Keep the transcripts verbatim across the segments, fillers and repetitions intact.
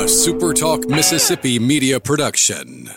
A Super Talk Mississippi media production.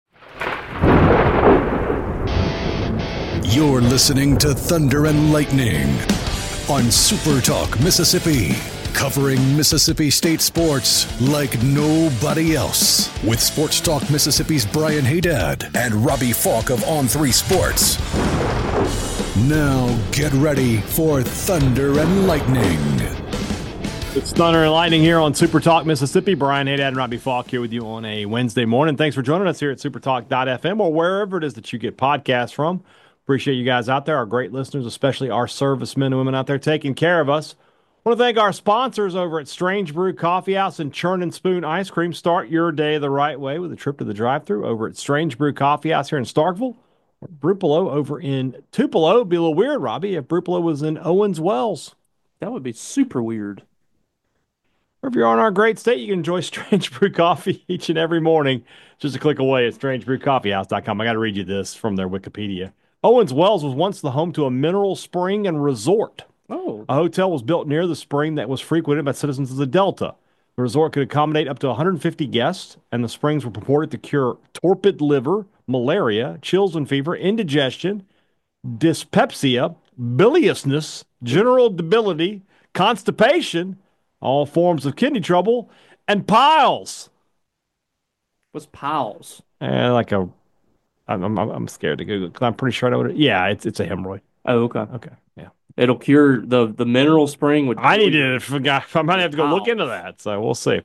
You're listening to Thunder and Lightning on Super Talk Mississippi, covering Mississippi State sports like nobody else. With Sports Talk Mississippi's Brian Haydad and Robbie Falk of On three Sports. Now get ready for Thunder and Lightning. It's Thunder and Lightning here on Super Talk Mississippi. Brian Haydad and Robbie Falk here with you on a Wednesday morning. Thanks for joining us here at supertalk dot f m or wherever it is that you get podcasts from. Appreciate you guys out there, our great listeners, especially our servicemen and women out there taking care of us. I want to thank our sponsors over at Strange Brew Coffee House and Churn and Spoon Ice Cream. Start your day the right way with a trip to the drive-thru over at Strange Brew Coffee House here in Starkville. Or Brupolo over in Tupelo. It'd be a little weird, Robbie, if Brupolo was in Owens Wells. That would be super weird. Or if you're on our great state, you can enjoy Strange Brew Coffee each and every morning. Just a click away at strange brew coffee house dot com. I got to read you this from their Wikipedia. Owens Wells was once the home to a mineral spring and resort. Oh. A hotel was built near the spring that was frequented by citizens of the Delta. The resort could accommodate up to one hundred fifty guests, and the springs were purported to cure torpid liver, malaria, chills and fever, indigestion, dyspepsia, biliousness, general debility, constipation, all forms of kidney trouble, and piles. What's piles? And like a, I'm, I'm, I'm scared to Google because I'm pretty sure I know what it. Yeah, it's it's a hemorrhoid. Oh, okay. Okay, yeah. It'll cure the the mineral spring. Would I need to. Forgot. I might have to go look into that. So we'll see.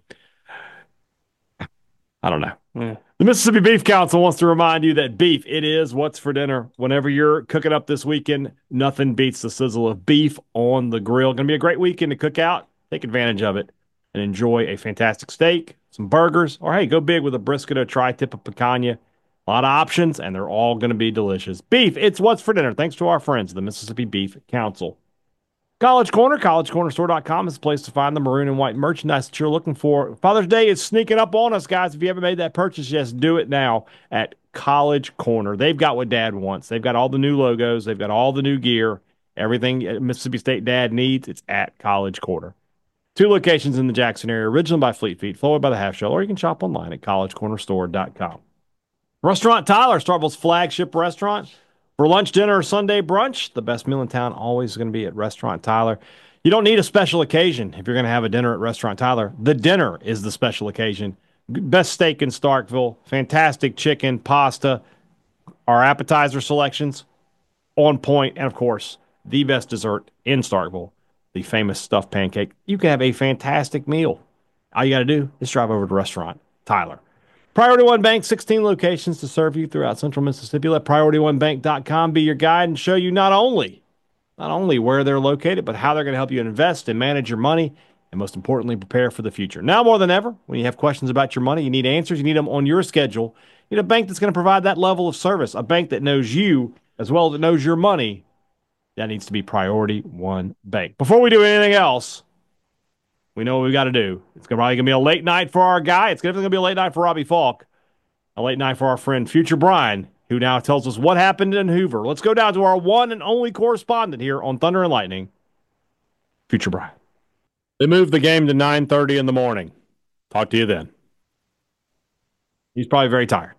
I don't know. Yeah. The Mississippi Beef Council wants to remind you that beef, it is what's for dinner. Whenever you're cooking up this weekend, nothing beats the sizzle of beef on the grill. Going to be a great weekend to cook out. Take advantage of it and enjoy a fantastic steak, some burgers, or hey, go big with a brisket or tri-tip of picanha. A lot of options, and they're all going to be delicious. Beef, it's what's for dinner. Thanks to our friends, the Mississippi Beef Council. College Corner, college corner store dot com is the place to find the maroon and white merchandise that you're looking for. Father's Day is sneaking up on us, guys. If you haven't made that purchase, just do it now at College Corner. They've got what Dad wants. They've got all the new logos. They've got all the new gear. Everything Mississippi State Dad needs, it's at College Corner. Two locations in the Jackson area, originally by Fleet Feet, followed by the Half Shell, or you can shop online at college corner store dot com. Restaurant Tyler, Starkville's flagship restaurant. For lunch, dinner, or Sunday brunch, the best meal in town always going to be at Restaurant Tyler. You don't need a special occasion if you're going to have a dinner at Restaurant Tyler. The dinner is the special occasion. Best steak in Starkville, fantastic chicken, pasta, our appetizer selections on point, and of course, the best dessert in Starkville, the famous stuffed pancake. You can have a fantastic meal. All you got to do is drive over to Restaurant Tyler. Priority One Bank, sixteen locations to serve you throughout central Mississippi. Let priority one bank dot com be your guide and show you not only, not only where they're located, but how they're going to help you invest and manage your money, and most importantly, prepare for the future. Now more than ever, when you have questions about your money, you need answers, you need them on your schedule. You need a bank that's going to provide that level of service, a bank that knows you as well as it knows your money. That needs to be Priority One Bank. Before we do anything else, we know what we got to do. It's probably going to be a late night for our guy. It's definitely going to be a late night for Robbie Falk. A late night for our friend Future Brian, who now tells us what happened in Hoover. Let's go down to our one and only correspondent here on Thunder and Lightning, Future Brian. They moved the game to nine thirty in the morning. Talk to you then. He's probably very tired.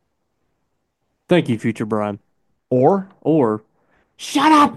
Thank you, Future Brian. Or? Or, shut up!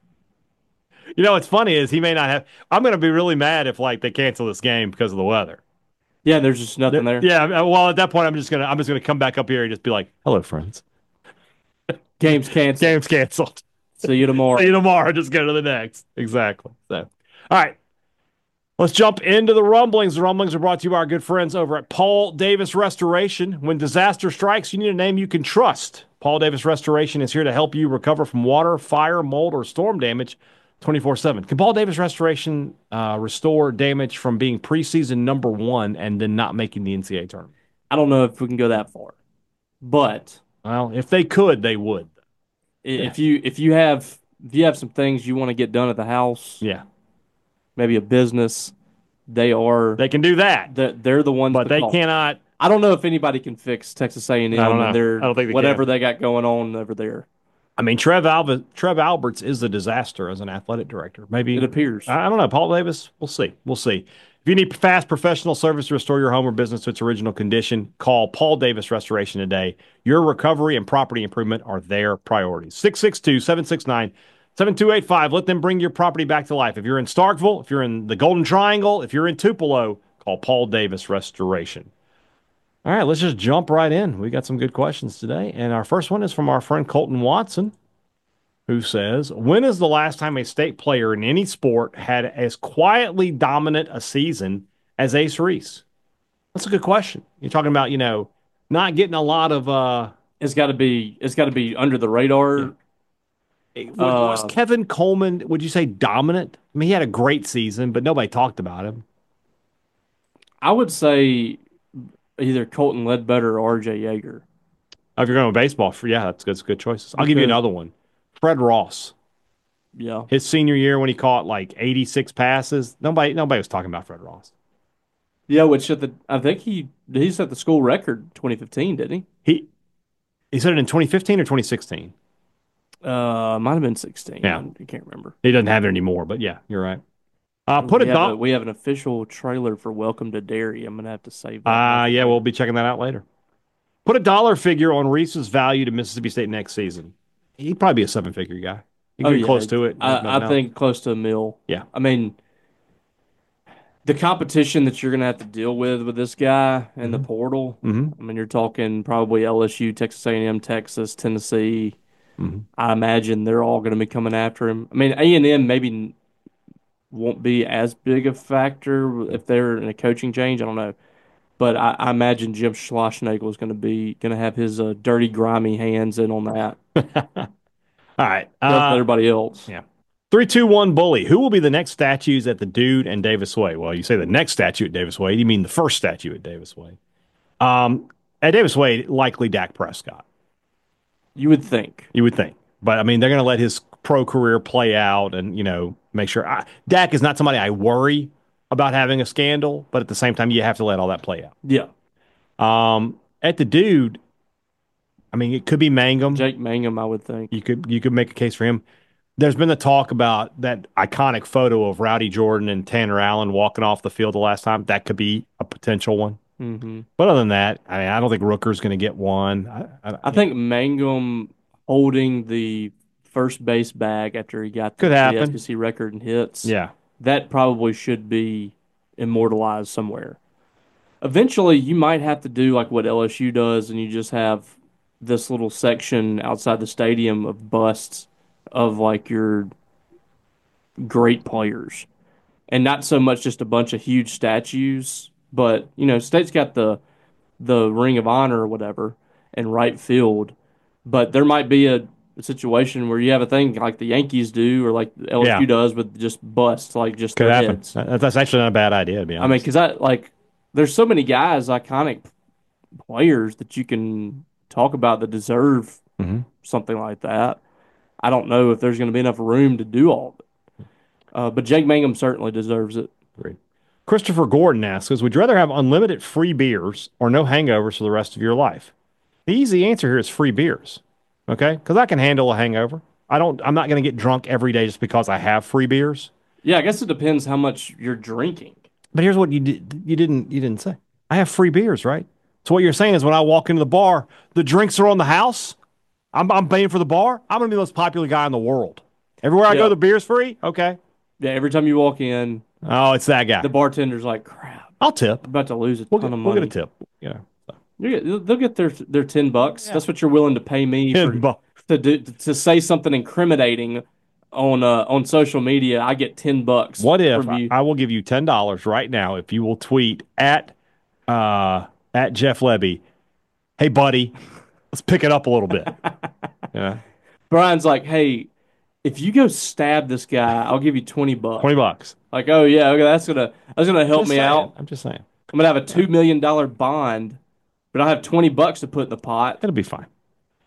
You know, what's funny is he may not have. I'm going to be really mad if like they cancel this game because of the weather. Yeah, there's just nothing there. Yeah, well, at that point, I'm just gonna I'm just gonna come back up here and just be like, "Hello, friends." Game's canceled. Game's canceled. See you tomorrow. See you tomorrow. Just go to the next. Exactly. So, all right. Let's jump into the rumblings. The rumblings are brought to you by our good friends over at Paul Davis Restoration. When disaster strikes, you need a name you can trust. Paul Davis Restoration is here to help you recover from water, fire, mold, or storm damage twenty-four seven. Can Paul Davis Restoration uh, restore damage from being preseason number one and then not making the N C double A tournament? I don't know if we can go that far. But well, if they could, they would. If you if you have if you have some things you want to get done at the house, yeah, maybe a business, they are they can do that. The, they're the ones, but they call. cannot. I don't know if anybody can fix Texas A and M I don't know. and their I don't think they whatever can. they got going on over there. I mean, Trev Alva, Trev Alberts is a disaster as an athletic director. Maybe it appears. I, I don't know. Paul Davis, we'll see. We'll see. If you need fast professional service to restore your home or business to its original condition, call Paul Davis Restoration today. Your recovery and property improvement are their priorities. six six two, seven six nine, seven two eight five. Let them bring your property back to life. If you're in Starkville, if you're in the Golden Triangle, if you're in Tupelo, call Paul Davis Restoration. All right, let's just jump right in. We got some good questions today. And our first one is from our friend Colton Watson, who says, when is the last time a state player in any sport had as quietly dominant a season as Ace Reese? That's a good question. You're talking about, you know, not getting a lot of uh It's got to be. It's got to be under the radar. yeah. Was, was Kevin Coleman, would you say, dominant? I mean, he had a great season, but nobody talked about him. I would say either Colton Ledbetter or R J Yeager. Oh, if you're going with baseball, for yeah, that's good, that's good choices. I'll give you another one. Fred Ross. Yeah. His senior year when he caught like eighty-six passes, nobody nobody was talking about Fred Ross. Yeah, which at the I think he he set the school record twenty fifteen, didn't he? He he said it in twenty fifteen or twenty sixteen. Uh, might have been sixteen. Yeah. I can't remember. He doesn't have it anymore, but yeah, you're right. Uh, put we a have, dot. a, we have an official trailer for Welcome to Dairy. I'm gonna have to save that. Uh, yeah, we'll be checking that out later. Put a dollar figure on Reese's value to Mississippi State next season. He'd probably be a seven-figure guy. He'd oh, get yeah. close to it. I, I think close to a mil. Yeah. I mean, the competition that you're gonna have to deal with with this guy in mm-hmm. the portal. Mm-hmm. I mean, you're talking probably L S U, Texas A and M, Texas, Tennessee. Mm-hmm. I imagine they're all going to be coming after him. I mean, A and M maybe won't be as big a factor if they're in a coaching change. I don't know. But I, I imagine Jim Schlossnagle is going to be going to have his uh, dirty, grimy hands in on that. All right. Uh, everybody else. Yeah. three two one Bully. Who will be the next statues at the Dude and Davis Way? Well, you say the next statue at Davis Way. You mean the first statue at Davis Way? Um, at Davis Way, likely Dak Prescott. You would think. You would think. But, I mean, they're going to let his pro career play out and, you know, make sure. I, Dak is not somebody I worry about having a scandal, but at the same time, you have to let all that play out. Yeah. Um, at the Dude, I mean, it could be Mangum. Jake Mangum, I would think. You could you could make a case for him. There's been the talk about that iconic photo of Rowdy Jordan and Tanner Allen walking off the field the last time. That could be a potential one. Mm-hmm. But other than that, I mean, I don't think Rooker's going to get one. I, I, I think Mangum holding the first base bag after he got the could happen. S E C record and hits. Yeah. That probably should be immortalized somewhere. Eventually, you might have to do like what L S U does, and you just have this little section outside the stadium of busts of like your great players. And not so much just a bunch of huge statues, but, you know, State's got the the Ring of Honor or whatever in right field, but there might be a a situation where you have a thing like the Yankees do or like L S U yeah. does with just busts, like just could their happen. heads. That's actually not a bad idea, to be honest. I mean, because I like there's so many guys, iconic players that you can talk about that deserve mm-hmm. something like that. I don't know if there's going to be enough room to do all of it, uh, but Jake Mangum certainly deserves it. Great. Christopher Gordon asks, would you rather have unlimited free beers or no hangovers for the rest of your life? The easy answer here is free beers. Okay, because I can handle a hangover. I don't. I'm not going to get drunk every day just because I have free beers. Yeah, I guess it depends how much you're drinking. But here's what you did. You didn't. You didn't say. I have free beers, right? So what you're saying is when I walk into the bar, the drinks are on the house. I'm I'm paying for the bar. I'm going to be the most popular guy in the world. Everywhere I yeah. go, the beer's free. Okay. Yeah. Every time you walk in, oh, it's that guy. The bartender's like, "Crap, I'll tip. I'm about to lose a we'll ton get, of money. We'll get a tip. You know." So. Get, they'll get their their ten bucks. Yeah. That's what you're willing to pay me ten for, bucks. to do to say something incriminating on uh, on social media. I get ten bucks. What if I, I will give you ten dollars right now if you will tweet at uh, at Jeff Lebby, hey buddy, let's pick it up a little bit. Yeah. Brian's like, hey, if you go stab this guy, I'll give you twenty bucks. Twenty bucks. Like, oh yeah, okay, that's gonna that's gonna help just me saying. out. I'm just saying. I'm gonna have a two million dollar bond. But I have twenty bucks to put in the pot. It'll be fine.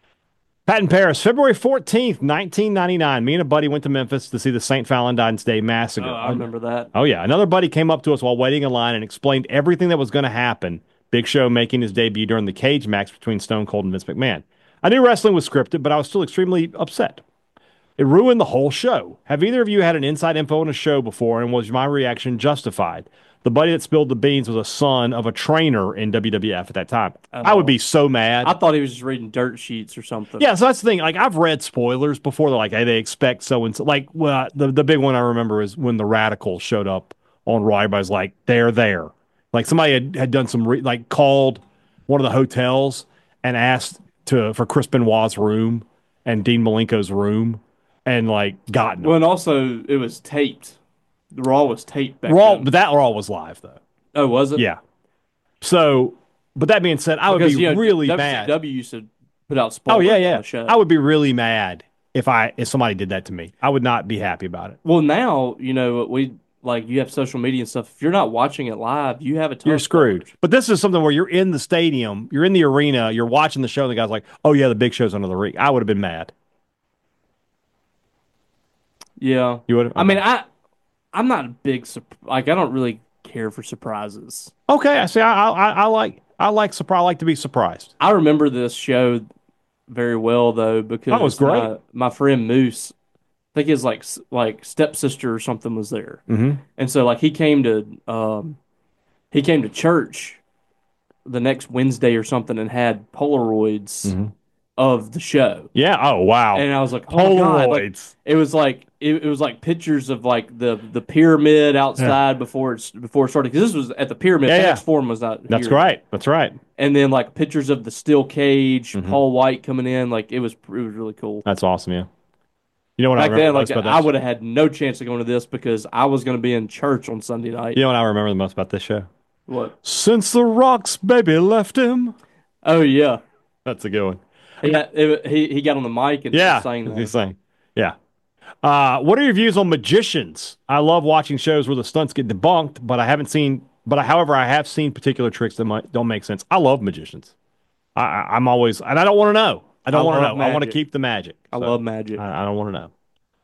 Pat in Paris, February fourteenth, nineteen ninety-nine. Me and a buddy went to Memphis to see the Saint Valentine's Day Massacre. Oh, I remember that. Oh, yeah. Another buddy came up to us while waiting in line and explained everything that was going to happen. Big Show making his debut during the cage match between Stone Cold and Vince McMahon. I knew wrestling was scripted, but I was still extremely upset. It ruined the whole show. Have either of you had an inside info on a show before, and was my reaction justified? the buddy that spilled the beans was a son of a trainer in W W F at that time. I would Oh. be so mad. I thought he was just reading dirt sheets or something. Yeah, so that's the thing. Like I've read spoilers before. They're like, hey, they expect so and so. Like, well, the the big one I remember is when the Radicals showed up on Raw. Everybody's like, they're there. Like somebody had, had done some re- like called one of the hotels and asked to for Chris Benoit's room and Dean Malenko's room and like gotten them. Well, and also it was taped. The Raw was taped back Raw, then. but that Raw was live though. Oh, was it? Yeah. So, but that being said, I would Because be you know, really W C mad. W used to put out Oh spoilers yeah, on yeah. the show. I would be really mad if I if somebody did that to me. I would not be happy about it. Well, now you know we like you have social media and stuff. If you're not watching it live, you have a ton You're of screwed. spoilers. But this is something where you're in the stadium, you're in the arena, you're watching the show, and the guy's like, "Oh yeah, the big show's under the ring." I would have been mad. Yeah, You would. I mean, I I'm not a big sup- like I don't really care for surprises. Okay, I see. I, I I like I like surprise. I like to be surprised. I remember this show very well though because Oh, it was great. My, my friend Moose, I think his like s- like stepsister or something was there, Mm-hmm. and so like he came to um he came to church the next Wednesday or something and had Polaroids Mm-hmm. of the show. Yeah. Oh wow. And I was like, oh my God. Like, Polaroids. it was like it, it was like pictures of like the the pyramid outside before it's before it started because this was at the pyramid. Yeah, yeah. FedEx Forum was not That's here. right. That's right. And then like pictures of the steel cage, Mhm. Paul White coming in, like it was it was really cool. That's awesome. Yeah. You know what I Back remember then, like most about I this? would have had no chance of going to this because I was going to be in church on Sunday night. You know what I remember the most about this show? What? Since the Rock's baby left him. Oh yeah, That's a good one. he got, it, he he got on the mic and Yeah. sang that. He's saying. Yeah. Uh, what are your views on magicians? I love watching shows where the stunts get debunked, but I haven't seen. But I, however, I have seen particular tricks that might, don't make sense. I love magicians. I, I, I'm always, and I don't want to know. I don't I want to know. love I want to magic. keep the magic. I So, love magic. I, I don't want to know.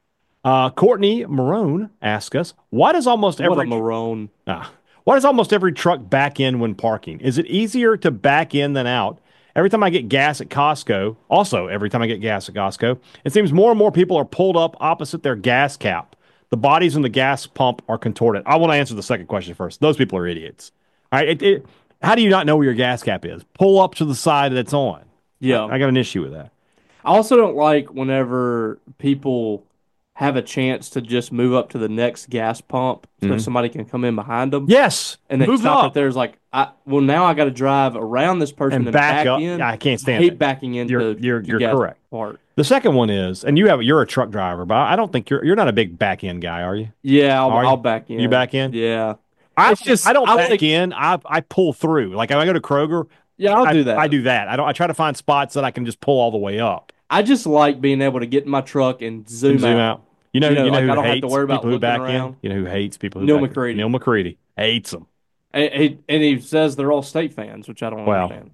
Uh, Courtney Marone asks us, "Why does almost What a every maroon. ah, why does almost every truck back in when parking? Is it easier to back in than out? Every time I get gas at Costco, also every time I get gas at Costco, it seems more and more people are pulled up opposite their gas cap. The bodies in the gas pump are contorted." I want to answer the second question first. Those people are idiots. All right, it, it, how do you not know where your gas cap is? Pull up to the side that's on. Yeah. I got an issue with that. I also don't like whenever people have a chance to just move up to the next gas pump so somebody can come in behind them. Yes, And they move stop up. right there. It's like, I, well, now I got to drive around this person And and, back up. in. Yeah, I can't stand I hate it. backing into You're- you're- the you're gas correct. part. The second one is, and you have you're a truck driver, but I don't think you're you're not a big back end guy, are you? Yeah, I'll, Are you? I'll back in. You back in? Yeah. I It's just- I don't I back think- in. I I pull through. Like if I go to Kroger, Yeah, I'll I do that. I do that. I don't. I try to find spots that I can just pull all the way up I just like being able to get in my truck and zoom, and zoom out. out. You know, You know, you know like, who I don't have hates to worry about people who looking back around. in. You know who hates people who Neil back McCready. in? Neil McCready hates them. And, he- and he says they're all state fans, which I don't Well, understand.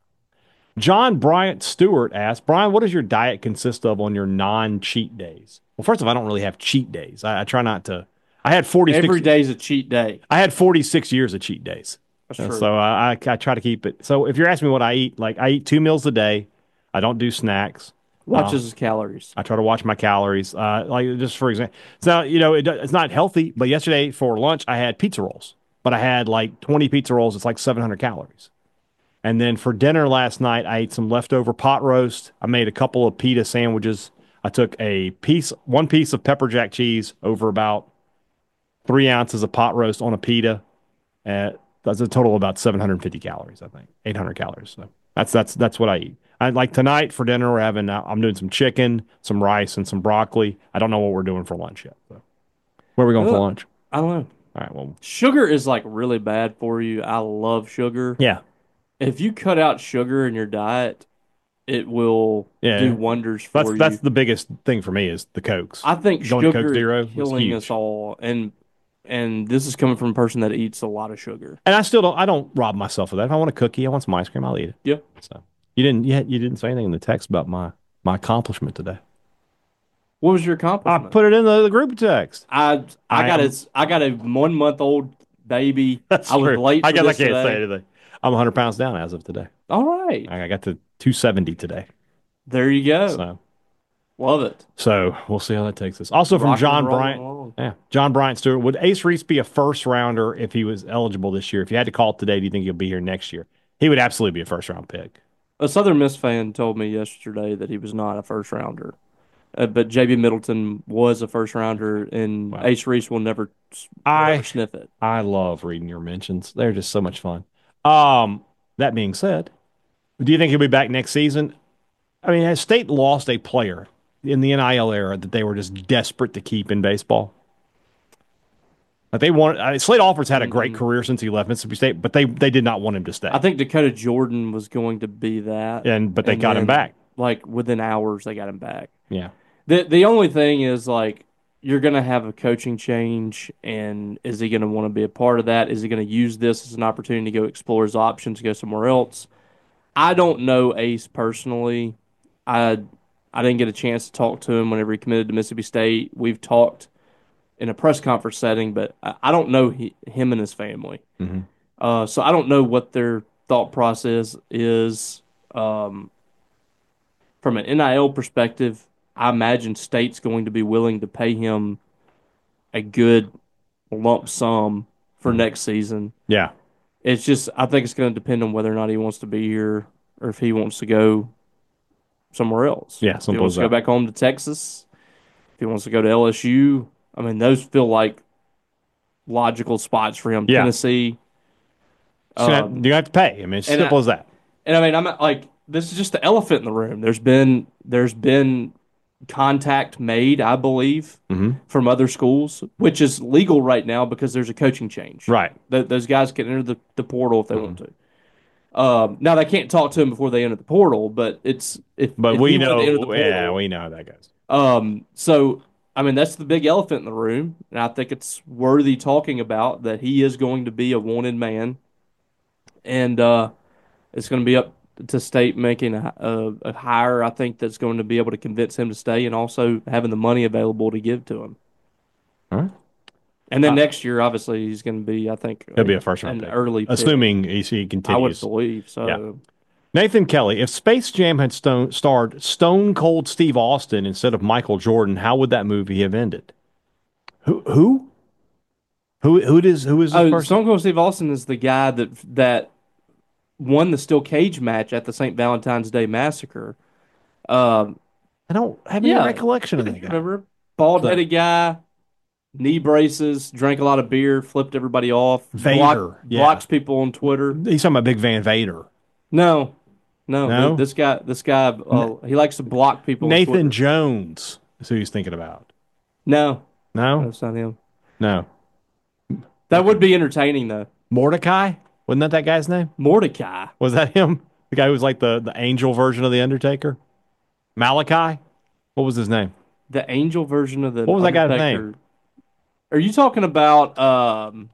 John Bryant Stewart asked, Brian, what does your diet consist of on your non-cheat days? Well, first of all, I don't really have cheat days. I, I try not to. I had forty-six. Every day's a cheat day. I had forty-six years of cheat days. That's And true. So I, I I try to keep it. So if you're asking me what I eat, like I eat two meals a day. I don't do snacks. Watches Uh, his calories. I try to watch my calories. Uh, like just for example, so you know it, it's not healthy. But yesterday for lunch I had pizza rolls, but I had like twenty pizza rolls. It's like seven hundred calories. And then for dinner last night I ate some leftover pot roast. I made a couple of pita sandwiches. I took a piece, one piece of pepper jack cheese over about three ounces of pot roast on a pita. Uh, that's a total of about seven hundred fifty calories, I think, eight hundred calories. So that's that's that's what I eat. I like tonight for dinner. We're having. Uh, I'm doing some chicken, some rice, and some broccoli. I don't know what we're doing for lunch yet. So. Where are we going for Well, lunch? I don't know. All right. Well, Sugar is like really bad for you. I love sugar. yeah, If you cut out sugar in your diet, it will Yeah. do wonders for that's you. that's the biggest thing for me is the cokes. I think Going to sugar Coke Zero is was killing huge. us all, and and this is coming from a person that eats a lot of sugar. and I still don't. I don't rob myself of that. If I want a cookie, I want some ice cream, I'll eat it. Yeah. So you didn't. You, you didn't say anything in the text about my my accomplishment today. What was your I accomplishment? put it in the, the group text. I I, I got am- a I got a one month old baby. That's I was true. late. I for guess I this can't today. say anything. I'm one hundred pounds down as of today. All right, I got to two seventy today. there you go. So Love it. So we'll see how that takes us. Also from Rocking and John rolling Bryant. along. Yeah, John Bryant Stewart. Would Ace Reese be a first rounder if he was eligible this year? If you had to call it today, do you think he'll be here next year? He would absolutely be a first round pick. A Southern Miss fan told me yesterday that he was not a first rounder. Uh, but J B Middleton was a first rounder, and Wow. Ace Reese will never, I never sniff it. I love reading your mentions. They're just so much fun. Um, that being said, do you think he'll be back next season? I mean, has State lost a player in the N I L era that they were just desperate to keep in baseball? Like they wanted, uh, Slade Alford's had a great Mhm. career since he left Mississippi State, but they they did not want him to stay. I think Dakota Jordan was going to be that, and but they and got him then, back. Like within hours, they got him back. Yeah. the The only thing is like you're gonna have a coaching change, and is he gonna want to be a part of that? Is he gonna use this as an opportunity to go explore his options, go somewhere else? I don't know Ace personally. I I didn't get a chance to talk to him whenever he committed to Mississippi State. We've talked in a press conference setting, but I, I don't know he, him and his family. Mm-hmm. Uh, so I don't know what their thought process is. Um, from an N I L perspective, I imagine State's going to be willing to pay him a good lump sum for Mhm. next season. Yeah. It's just I think it's going to depend on whether or not he wants to be here or if he wants to go somewhere else. Yeah, If he simple wants as to go that. back home to Texas, if he wants to go to L S U, I mean those feel like logical spots for him. Yeah. Tennessee. So you have- Um, you have to pay. I mean, it's and simple I- as that. And I mean, I'm not, like this is just the elephant in the room. There's been there's been contact made, I believe, Mm-hmm. from other schools, which is legal right now because there's a coaching change. Right. Th- those guys can enter the, the portal if they Mhm. want to. Um, now they can't talk to him before they enter the portal, but it's if But if we he wanted know, to enter the portal, yeah, we know how that goes. um, so I mean that's the big elephant in the room, and I think it's worthy talking about that he is going to be a wanted man, and uh, it's going to be up to State making a, a, a hire. I think that's going to be able to convince him to stay, and also having the money available to give to him. All right. And then Uh, next year, obviously, he's going to be, I think, He'll be a first round an pick, early pick. assuming he, he I would continues. believe so. Yeah. Nathan Kelly, if Space Jam had stone, starred Stone Cold Steve Austin instead of Michael Jordan, how would that movie have ended? Who who who who is who is this Oh, person? Stone Cold Steve Austin is the guy that that won the steel cage match at the Saint Valentine's Day Massacre. Um, I don't have yeah. any recollection of that guy. Remember, bald headed guy, knee braces, drank a lot of beer, flipped everybody off, Vader, block- yeah. blocks people on Twitter. He's talking about Big Van Vader. No, no, No? th- this guy, this guy, uh, he likes to block people. on Nathan Twitter. Jones is who he's thinking about. No, No, that's not him. no. That would be entertaining though. Mordecai? Wasn't that that guy's name? Mordecai. Was that him? The guy who was like the, the angel version of the Undertaker? Malachi? What was his name? The angel version of the What was that guy's Undertaker. name? Are you talking about um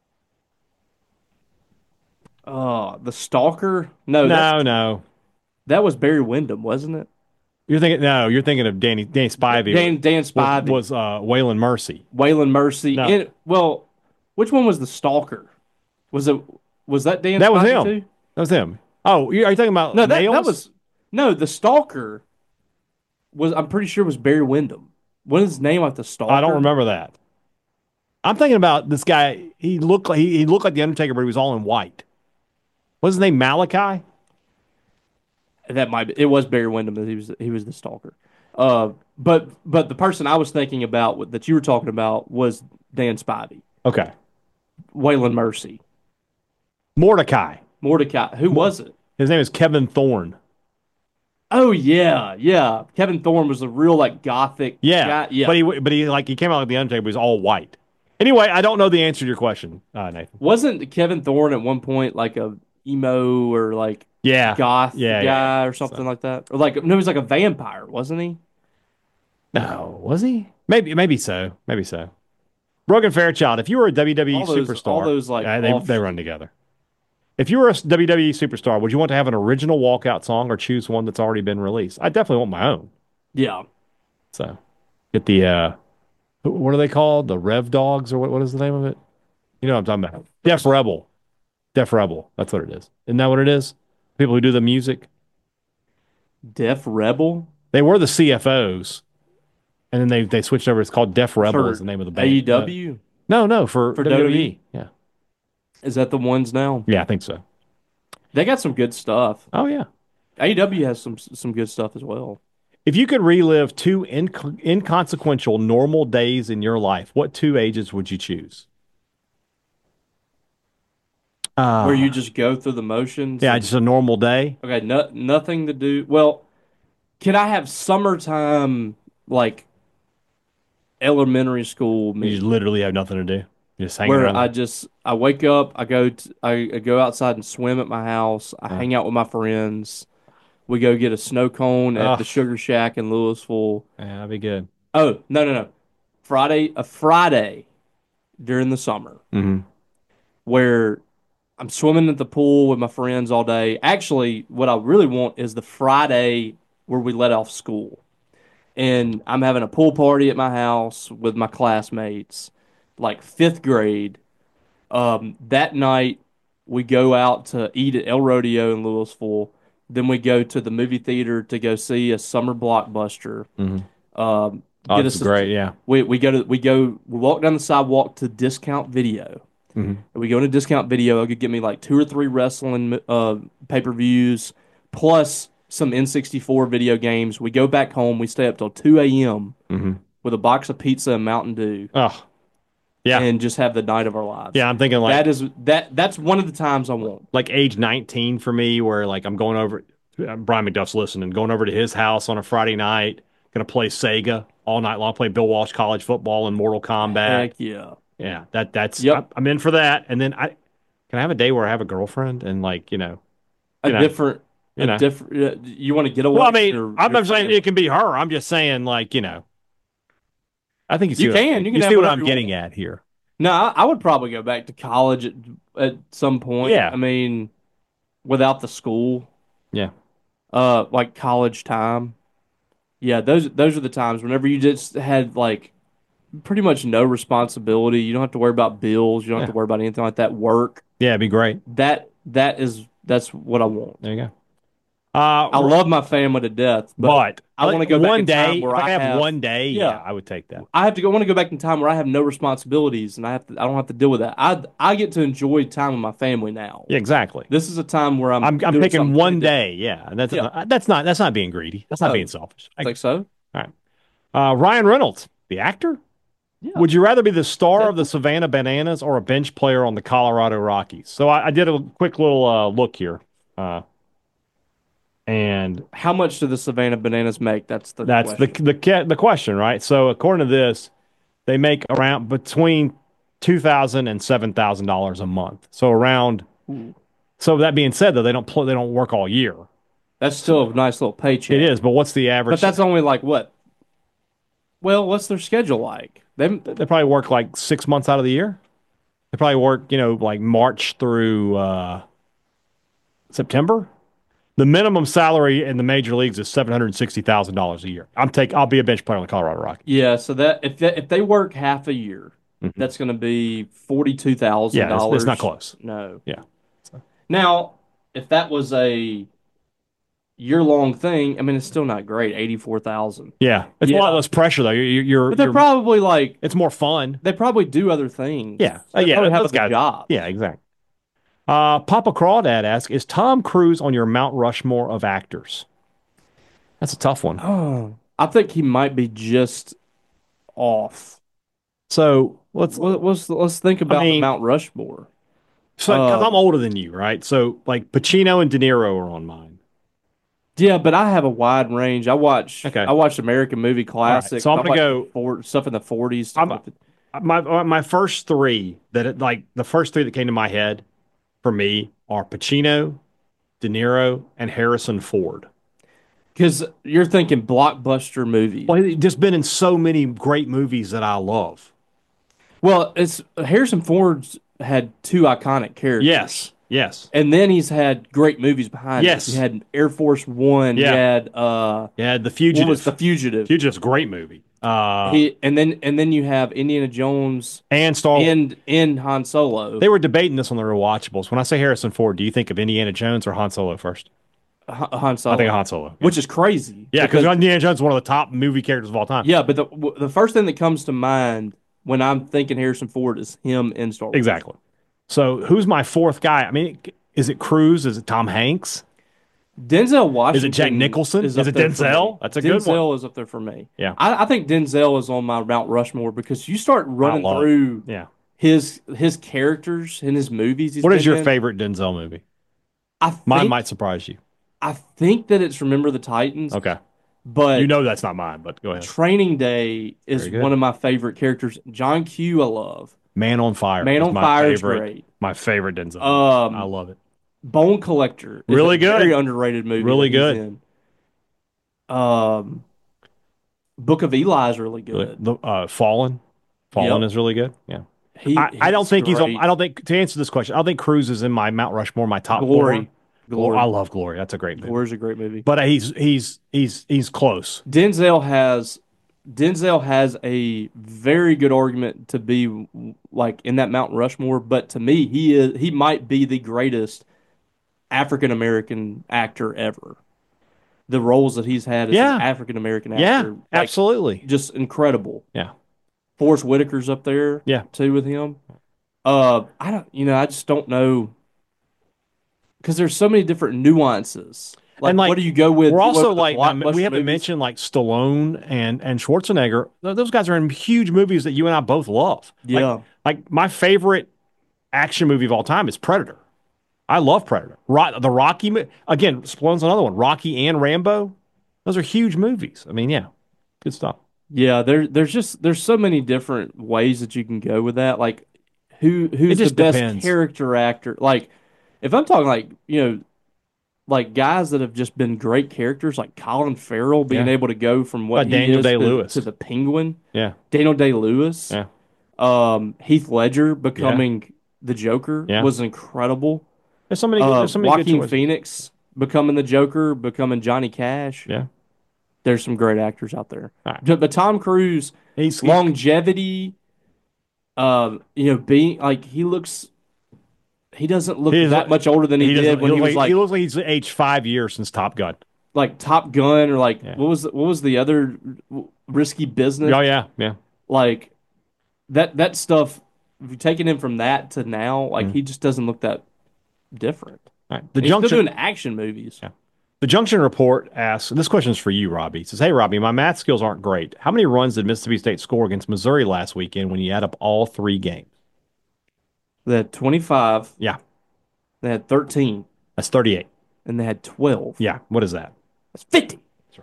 uh the Stalker? No, No, that's, no. that was Barry Windham, wasn't it? You're thinking no, you're thinking of Danny Danny Spivey. Dan Dan was, Spivey, was uh Waylon Mercy. Waylon Mercy. No. And, well, which one was the Stalker? Was it was that Dan? That was Spivey him. Too? That was him. Oh, you- are you talking about No, that, that Nails? was no the Stalker. Was I'm pretty sure was Barry Windham. What is his name like the Stalker? I don't remember that. I'm thinking about this guy. He looked like he, he looked like the Undertaker, but he was all in white. What's his name? Malachi? That might be, it was Barry Windham that he was he was the Stalker. Uh, but but the person I was thinking about that you were talking about was Dan Spivey, Okay. Waylon Mercy, Mordecai. Mordecai. Who was it? His name is Kevin Thorne. Oh yeah, yeah. Kevin Thorne was a real like gothic Yeah. guy. Yeah. But he but he like he came out like the Undertaker, but he's all white. Anyway, I don't know the answer to your question, uh, Nathan. Wasn't Kevin Thorne at one point like a emo or like Yeah. goth Yeah, guy yeah. or something like that? Or like no, he was like a vampire, wasn't he? No, was he? Maybe maybe so. Maybe so. Brogan Fairchild, if you were a W W E All those- superstar, all those, like, yeah, they, off- they run together. If you were a W W E superstar, would you want to have an original walkout song or choose one that's already been released? I definitely want my own. Yeah. So get the uh wh- what are they called? The Rev Dogs or what what is the name of it? You know what I'm talking about. Def Rebel. Def Rebel. That's what it is. Isn't that what it is? People who do the music. Def Rebel. They were the C F Os, and then they they switched over. It's called Def Rebel For is the name of the band. A E W? Uh, no, no, for, For W W E. W W E? Yeah, Is that the ones now? yeah, I think so. They got some good stuff. Oh yeah. A E W has some some good stuff as well. If you could relive two inc- inconsequential normal days in your life, what two ages would you choose? Uh, Where you just go through the motions. yeah, and- just a normal day. okay, no, nothing to do. Well, can I have summertime like elementary school You me just literally have nothing to do. You're just hanging where around. I just I wake up, I go t I I go outside and swim at my house. I hang out with my friends. We go get a snow cone at Ugh. the Sugar Shack in Louisville. Yeah, that'd be good. Oh, no, no, no. Friday, a Friday during the summer Mm-hmm. where I'm swimming at the pool with my friends all day. Actually, what I really want is the Friday where we let off school. And I'm having a pool party at my house with my classmates, like fifth grade. Um, that night, we go out to eat at El Rodeo in Louisville. Then we go to the movie theater to go see a summer blockbuster. Mm-hmm. Um, Oh, get that's us a- great. Yeah. We we go to we go we walk down the sidewalk to Discount Video. Mm-hmm. And we go into Discount Video. I could get me like two or three wrestling uh, pay per views, plus some N sixty-four video games. We go back home. We stay up till two a m Mm-hmm. with a box of pizza and Mountain Dew, Oh, yeah. and just have the night of our lives. Yeah, I'm thinking like that is that that's one of the times I want. like age nineteen for me, where like I'm going over. uh, Brian McDuff's listening, going over to his house on a Friday night, gonna play Sega all night long, play Bill Walsh college football and Mortal Kombat. Heck yeah. Yeah, that that's Yep. I'm, I'm in for that. And then I can I have a day where I have a girlfriend and like you know, A You know, different, you a know. different. Uh, you want to get away? well, I mean, or- I'm or- not saying it can be her. I'm just saying like you know, I think you see You what, can. You can have see what whatever I'm you getting at here. No, I, I would probably go back to college at at some point. Yeah. I mean, without the school, Yeah, uh, like college time. Yeah, those those are the times whenever you just had like pretty much no responsibility. You don't have to worry about bills. You don't have Yeah. to worry about anything like that. Work. yeah, it'd be great. That that is that's what I want. There you go. Uh, I love my family to death, but, but I wanna go back one in day. time where if I I have, have- one day, yeah. Yeah. I would take that. I have to go. I want to go back in time where I have no responsibilities and I have to. I don't have to deal with that. I I get to enjoy time with my family now. Yeah, exactly. This is a time where I'm. I'm I'm doing picking something one completely day. Yeah, and that's Yeah. uh, that's not that's not being greedy. That's not No. being selfish. I, different. Think so? uh, Ryan Reynolds, the actor. Yeah. Would you rather be the star of the Savannah Bananas or a bench player on the Colorado Rockies? So I, I did a quick little uh, look here, uh, and How much do the Savannah Bananas make? That's the that's question. the the ca- the question, right? So according to this, they make around between two thousand and seven thousand dollars a month. So around. Ooh. So that being said, though, they don't pl- they don't work all year. That's still a nice little paycheck. It is, but what's the average? but that's only like what? Well, what's their schedule like? Them They probably work like six months out of the year. They probably work, you know, like March through uh, September. The minimum salary in the major leagues is seven hundred sixty thousand dollars a year. I'm take. I'll be a bench player on the Colorado Rockies. yeah. So that if they, if they work half a year, Mhm. that's going to be forty two thousand Yeah, it's, dollars. it's not close. No. Yeah. Now, if that was a year long thing, I mean, it's still not great. Eighty four thousand. Yeah, it's Yeah. a lot less pressure though. You're, you're, But they're you're- probably like it's more fun. they probably do other things. Yeah, They Uh, yeah, probably have those other guys- jobs. Yeah, exactly. Uh, Papa Crawdad asks, "Is Tom Cruise on your Mount Rushmore of actors?" That's a tough one. Oh, I think he might be just off. So let's Let's let's, let's think about mean- Mount Rushmore. So, because Uh, I'm older than you, right? So, like Pacino and De Niro are on mine. Yeah, but I have a wide range. I watch. Okay. I watch American movie classics. so I'm I gonna watch go- for, stuff in the forties. I'm- My uh, my first three that it, like the first three that came to my head for me are Pacino, De Niro, and Harrison Ford. Because you're thinking blockbuster movies. Well, he's just been in so many great movies that I love. Well, it's Harrison Ford's had two iconic characters. Yes, yes, And then he's had great movies behind Yes. it. He had Air Force One. Yeah. He had uh yeah. The what Fugitive. was The Fugitive? Fugitive's a great movie. Uh, He and then and then you have Indiana Jones and Star. and in Han Solo. They were debating this on the rewatchables. When I say Harrison Ford, do you think of Indiana Jones or Han Solo first? Han Han Solo. I think Han Solo. Yeah, which is crazy. yeah, because Indiana Jones is one of the top movie characters of all time. Yeah, but the the first thing that comes to mind when I'm thinking Harrison Ford is him in Star Wars. Exactly. So who's my fourth guy? I mean, is it Cruise? Is it Tom Hanks? Denzel Washington. Is it Jack Nicholson? Is, is it Denzel? That's a good one. Denzel is up there for me. Yeah. I, I think Denzel is on my Mount Rushmore because you start running love, through yeah. his his characters in his movies. He's what is your in. favorite Denzel movie? I think, Mine might surprise you. I think that it's Remember the Titans. Okay. But you know that's not mine, but go ahead. Training Day is one of my favorite characters. John Q, I love. Man on Fire. Man on my Fire favorite, is great. My favorite Denzel. Um, I love it. Bone Collector. Is really a good. Very underrated movie. Really good. Um, Book of Eli is really good. The uh, Fallen. Fallen yep. is really good. Yeah. He, I, I don't think great. he's on. I don't think to answer this question. I don't think Cruise is in my Mount Rushmore, my top Glory. four. Glory. I love Glory. That's a great movie. Glory's a great movie. But he's he's he's he's close. Denzel has Denzel has a very good argument to be like in that Mount Rushmore, but to me, he is he might be the greatest African American actor ever. The roles that he's had as yeah. an African American actor, yeah, like, absolutely, just incredible. Yeah, Forrest Whitaker's up there, yeah, too with him. Uh, I don't, you know, I just don't know because there's so many different nuances. Like, and like, what do you go with? We're also what, like, um, we haven't movies? mentioned like Stallone and and Schwarzenegger. Those guys are in huge movies that you and I both love. Yeah, like, like my favorite action movie of all time is Predator. I love Predator. Ro- the Rocky, again, Stallone's another one. Rocky and Rambo, those are huge movies. I mean, yeah, good stuff. Yeah, there, there's just there's so many different ways that you can go with that. Like, who who's the best depends. character actor? Like, if I'm talking like you know, like guys that have just been great characters, like Colin Farrell being yeah. able to go from what like he Daniel is Day-Lewis. to, to the Penguin. Yeah, Daniel Day-Lewis. Yeah, um, Heath Ledger becoming yeah. the Joker yeah. was incredible. There's so many. Uh, there's so many Joaquin good Phoenix becoming the Joker, becoming Johnny Cash. Yeah, there's some great actors out there. Right. But Tom Cruise, he's, longevity, um, you know, being like he looks, he doesn't look he that much older than he, he did when he was like, like. He looks like he's aged five years since Top Gun. Like Top Gun, or like yeah. what was what was the other Risky Business? Oh yeah, yeah. Like that that stuff. If you're taking him from that to now, like mm. he just doesn't look that different. All right. The He's Junction, still doing action movies. Yeah. The Junction Report asks, this question is for you, Robbie. It says, hey, Robbie, my math skills aren't great. How many runs did Mississippi State score against Missouri last weekend when you add up all three games? They had twenty-five. Yeah. They had thirteen. That's thirty-eight. And they had twelve. Yeah. What is that? That's fifty. That's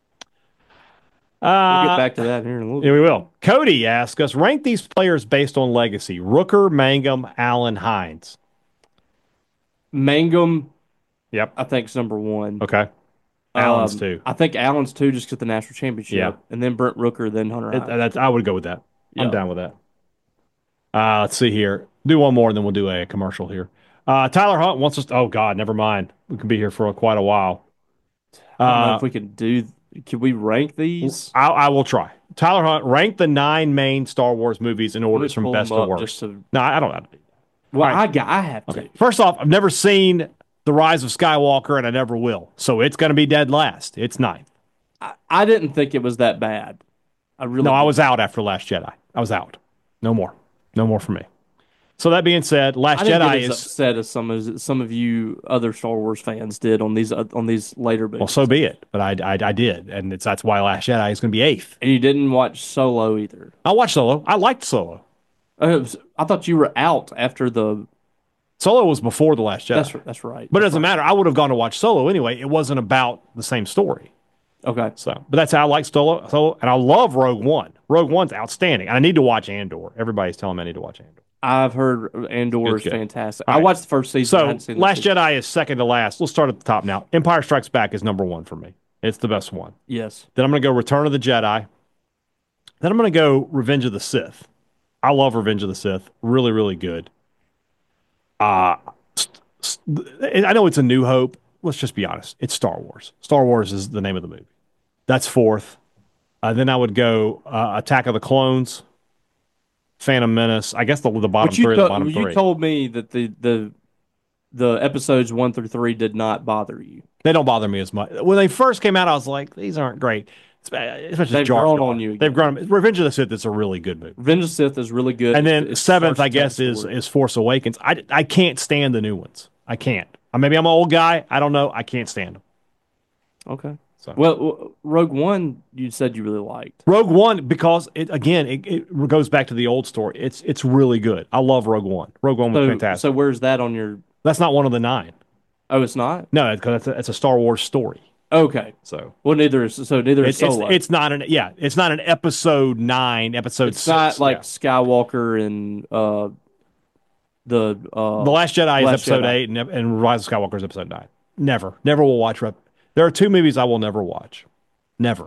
right. Uh, we'll get back to that here in a little bit. Yeah, we will. Cody asks us, rank these players based on legacy. Rooker, Mangum, Allen, Hines. Mangum, yep, I think is number one. Okay, Allen's um, two. I think Allen's two just because the national championship. Yeah, and then Brent Rooker, then Hunter. It, that's, I would go with that. Yep. I'm down with that. Uh, let's see here. Do one more, and then we'll do a commercial here. Uh, Tyler Hunt wants us. To, oh God, never mind. We can be here for a, quite a while. I don't uh, know if we can do. Can we rank these? I, I will try. Tyler Hunt, rank the nine main Star Wars movies in order from best to worst. To... No, I don't have to do that. Well, right. I, I have to. Okay. First off, I've never seen The Rise of Skywalker, and I never will. So it's going to be dead last. It's ninth. I, I didn't think it was that bad. I really No, didn't. I was out after Last Jedi. I was out. No more. No more for me. So that being said, Last I didn't Jedi get as is upset as some of some of you other Star Wars fans did on these uh, on these later movies. Well, so be it. But I, I, I did, and it's that's why Last Jedi is going to be eighth. And you didn't watch Solo either. I watched Solo. I liked Solo. Uh, was, I thought you were out after the. Solo was before the Last Jedi. That's that's right. But that's it doesn't right. matter. I would have gone to watch Solo anyway. It wasn't about the same story. Okay. So, but that's how I like Solo. Solo, and I love Rogue One. Rogue One's outstanding. I need to watch Andor. Everybody's telling me I need to watch Andor. I've heard Andor is good. fantastic. All I right. watched the first season. So, Last Jedi is second to last. Let's start at the top now. Empire Strikes Back is number one for me. It's the best one. Yes. Then I'm going to go Return of the Jedi. Then I'm going to go Revenge of the Sith. I love Revenge of the Sith. Really, really good. Uh, st- st- I know it's a New Hope. Let's just be honest. It's Star Wars. Star Wars is the name of the movie. That's fourth. Uh, then I would go uh, Attack of the Clones. Phantom Menace. I guess the, the bottom you three to- are the bottom you three. told me that the, the the episodes one through three did not bother you. They don't bother me as much. When they first came out, I was like, these aren't great. Especially They've Jar grown Jar. on you They've again. grown. Revenge of the Sith is a really good movie. Revenge of the Sith is really good. And then It seventh, starts I to tell guess, the is story. is Force Awakens. I, I can't stand the new ones. I can't. Uh, Maybe I'm an old guy. I don't know. I can't stand them. Okay. So. Well, w- Rogue One, you said you really liked. Rogue One, because it again, it, it goes back to the old story. It's it's really good. I love Rogue One. Rogue One was So, fantastic. so where's that on your? That's not one of the nine. Oh, it's not. No, because it's, a, it's a Star Wars story. Okay. So Well, neither is so neither is it's, it's Solo. it's not an yeah. It's not an episode nine. Episode It's six. not like yeah. Skywalker and uh the uh The Last Jedi is Last episode Jedi. eight, and, and Rise of Skywalker is episode nine. Never, never will watch. Rep- there are two movies I will never watch. Never.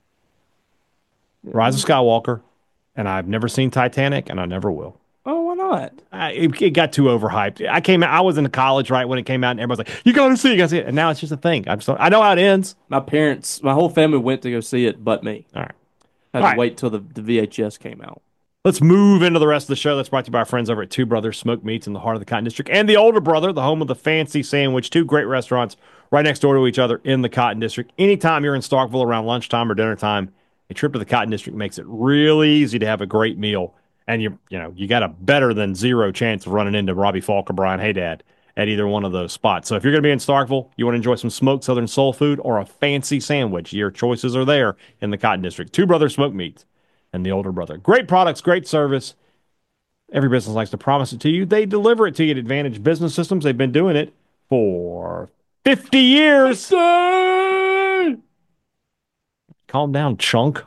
Rise of Skywalker, and I've never seen Titanic, and I never will. Oh, why not? I, it, it got too overhyped. I came out. I was in college right when it came out, and everybody's like, "You got to see it, you got to see it." And now it's just a thing. I'm so I know how it ends. My parents, my whole family went to go see it, but me. All right, Had All to right. wait till the, the V H S came out. let's move into the rest of the show. That's brought to you by our friends over at Two Brothers Smoked Meats in the heart of the Cotton District, and the Older Brother, the home of the fancy sandwich. Two great restaurants right next door to each other in the Cotton District. Anytime you're in Starkville around lunchtime or dinner time, a trip to the Cotton District makes it really easy to have a great meal. And you you know, you got a better than zero chance of running into Robbie Falk or Brian Haydad at either one of those spots. So if you're going to be in Starkville, you want to enjoy some smoked Southern soul food or a fancy sandwich, your choices are there in the Cotton District. Two Brothers Smoked Meats and the Older Brother. Great products, great service. Every business likes to promise it to you. They deliver it to you at Advantage Business Systems. They've been doing it for fifty years. Calm down, chunk.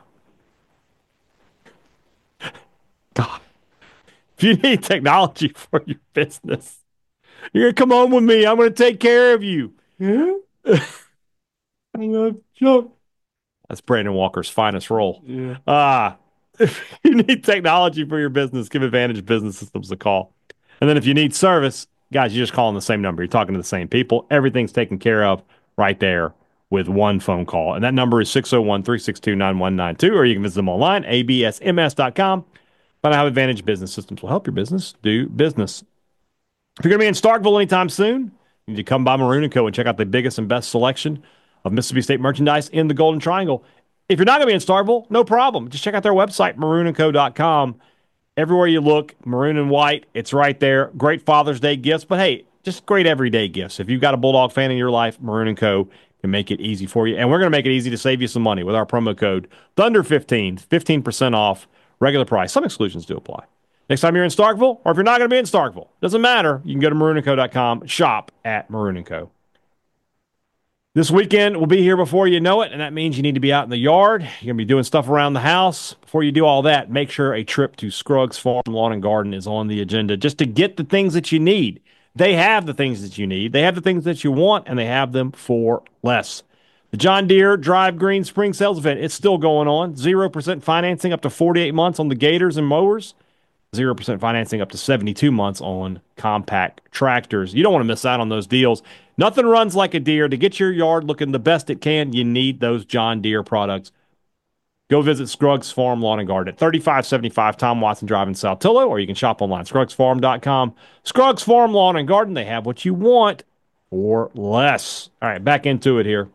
God. If you need technology for your business, you're going to come home with me. I'm going to take care of you. Yeah? I'm going to chunk. That's Brandon Walker's finest role. Yeah. Ah, if you need technology for your business, give Advantage Business Systems a call. And then if you need service, guys, you just call on the same number. You're talking to the same people. Everything's taken care of right there with one phone call. And that number is six oh one, three six two, nine one nine two, or you can visit them online, a b s m s dot com. Find out how Advantage Business Systems will help your business do business. If you're going to be in Starkville anytime soon, you need to come by Maroon and Co. and check out the biggest and best selection of Mississippi State merchandise in the Golden Triangle. If you're not going to be in Starkville, no problem. Just check out their website, maroon and co dot com. Everywhere you look, maroon and white, it's right there. Great Father's Day gifts, but hey, just great everyday gifts. If you've got a Bulldog fan in your life, Maroon and Co. can make it easy for you. And we're going to make it easy to save you some money with our promo code Thunder fifteen, fifteen percent off regular price. Some exclusions do apply. Next time you're in Starkville, or if you're not going to be in Starkville, doesn't matter. You can go to maroon and co dot com, shop at Maroon and Co. This weekend will be here before you know it, and that means you need to be out in the yard. You're going to be doing stuff around the house. Before you do all that, make sure a trip to Scruggs Farm Lawn and Garden is on the agenda just to get the things that you need. They have the things that you need. They have the things that you want, and they have them for less. The John Deere Drive Green Spring Sales Event, it's still going on. zero percent financing up to forty-eight months on the Gators and mowers. zero percent financing up to seventy-two months on compact tractors. You don't want to miss out on those deals. Nothing runs like a Deere. To get your yard looking the best it can, you need those John Deere products. Go visit Scruggs Farm Lawn and Garden at thirty-five seventy-five Tom Watson Drive in Saltillo, or you can shop online, scruggs farm dot com. Scruggs Farm Lawn and Garden, they have what you want for less. All right, back into it here.